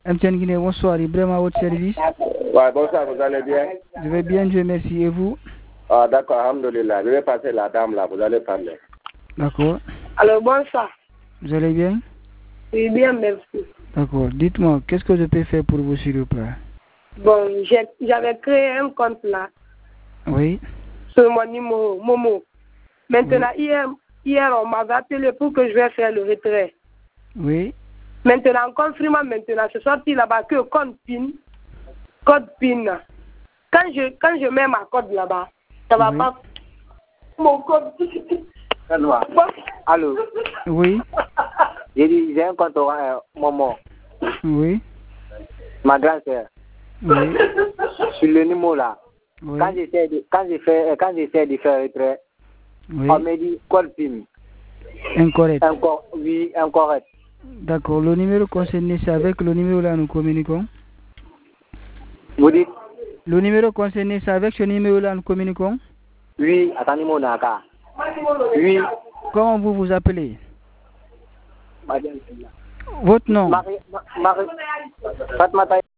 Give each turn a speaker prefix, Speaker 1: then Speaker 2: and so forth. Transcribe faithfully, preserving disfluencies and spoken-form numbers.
Speaker 1: M T N Guinée, bonsoir, Ibrahim à votre service.
Speaker 2: Ouais, bonsoir, vous allez bien?
Speaker 1: Je vais bien, Dieu merci. Et vous?
Speaker 2: Ah, d'accord, alhamdoulilah. Je vais passer la dame là, vous allez parler.
Speaker 1: D'accord.
Speaker 3: Alors, bonsoir.
Speaker 1: Vous allez bien?
Speaker 3: Oui, bien, merci.
Speaker 1: D'accord. Dites-moi, qu'est-ce que je peux faire pour vous, s'il vous plaît?
Speaker 3: Bon, j'avais créé un compte là.
Speaker 1: Oui.
Speaker 3: Sur mon numéro, Momo. Maintenant, oui. hier, hier, on m'avait appelé pour que je vais faire le retrait.
Speaker 1: Oui.
Speaker 3: Maintenant, en confirmant maintenant, c'est sorti là-bas que code PIN. Code PIN. Quand je, quand je mets ma code là-bas, ça va oui. pas. Mon code.
Speaker 2: Allô?
Speaker 1: Oui.
Speaker 2: J'ai dit, j'ai un compte euh, Momo.
Speaker 1: Oui.
Speaker 2: Ma grand-sœur.
Speaker 1: Oui.
Speaker 2: Sur le numéro là.
Speaker 1: Oui.
Speaker 2: Quand j'essaie de, quand j'essaie, quand j'essaie de faire retrait,
Speaker 1: oui.
Speaker 2: on me dit code PIN.
Speaker 1: Incorrect.
Speaker 2: Encore, oui, incorrect.
Speaker 1: D'accord. Le numéro concerné, c'est avec le numéro là nous communiquons.
Speaker 2: Vous dites?
Speaker 1: Le numéro concerné, c'est avec ce numéro là nous communiquons.
Speaker 2: Oui, attendez mon naka. Oui.
Speaker 1: Comment vous vous appelez? Votre nom?
Speaker 2: Marie, Marie, Fatma Taï.